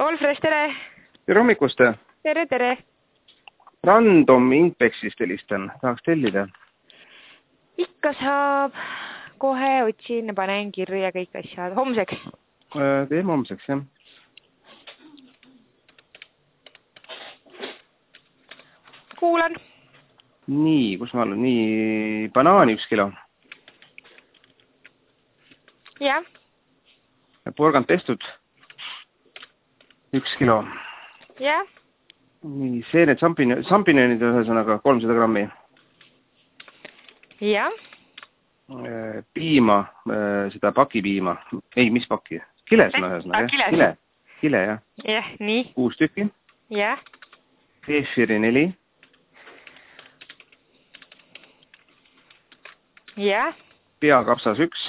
Olfres, tere! Tere hommikust! Tere, tere! Random Impexist helistan, tahaks tellida. Ikka saab. Kohe otsin ja panen kirja kõik asjad. Homseks? Teeme homseks, jah. Kuulan. Nii, kus ma olen? Nii, banaani 1 kilo. Jah. Porgand pestud 1 kilo. Jah. Nii, seened sampinjonid ühesõnaga 300 grammi. Jah. Piima, seda pakipiima. Ei, mis paki? Kiles on ühesõnaga. Kile, jah. Jah, nii. 6 tükki. Jah. Keefiri 4. Jah. Peakapsas 1.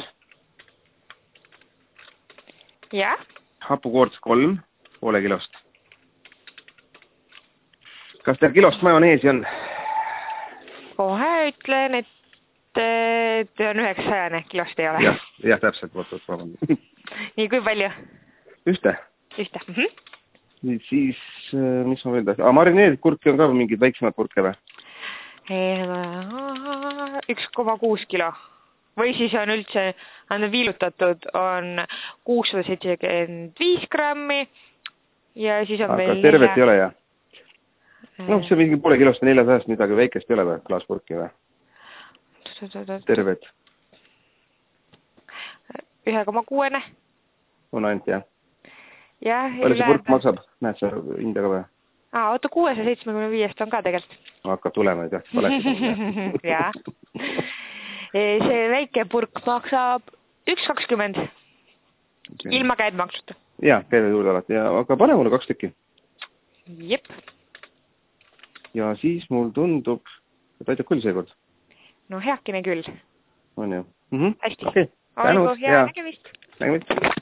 Jah. Hapukoorts 3, poole kilost. Kas teil kilost majoneesi on? Kohe ütlen, et on 900 kilost ei ole. Jah, täpselt. Nii, kui palju? Ühte. Ühte. Siis, mis ma veel tahtsin? Marineeritud kurki on ka mingid väiksemad purke või? 1,6 kilo. Või siis on üldse viilutatud on 675 grammi ja siis on aga tervet ei ole, jah? No, see on mingi poole kilost ja 400 midagi väikest ei ole või? Klaaspurki või? Tervet. 1,6. On ainult, jah? Jah. Palju see purk maksab? Näed sa hinda ka või? Oota, 675 on ka tegelikult. Hakkab tulema, ei teaks valesti. Jah. See väike purk maksab 1,20. Ilma käibemaksuta. Jah, käive juurde alati. Aga pane mulle 2 tükki. Jep. Ja siis mul tundub, et aitab küll seekord. No heakene küll. On ju. Hästi. Okei. Olgu, hea nägemist. Nägemist.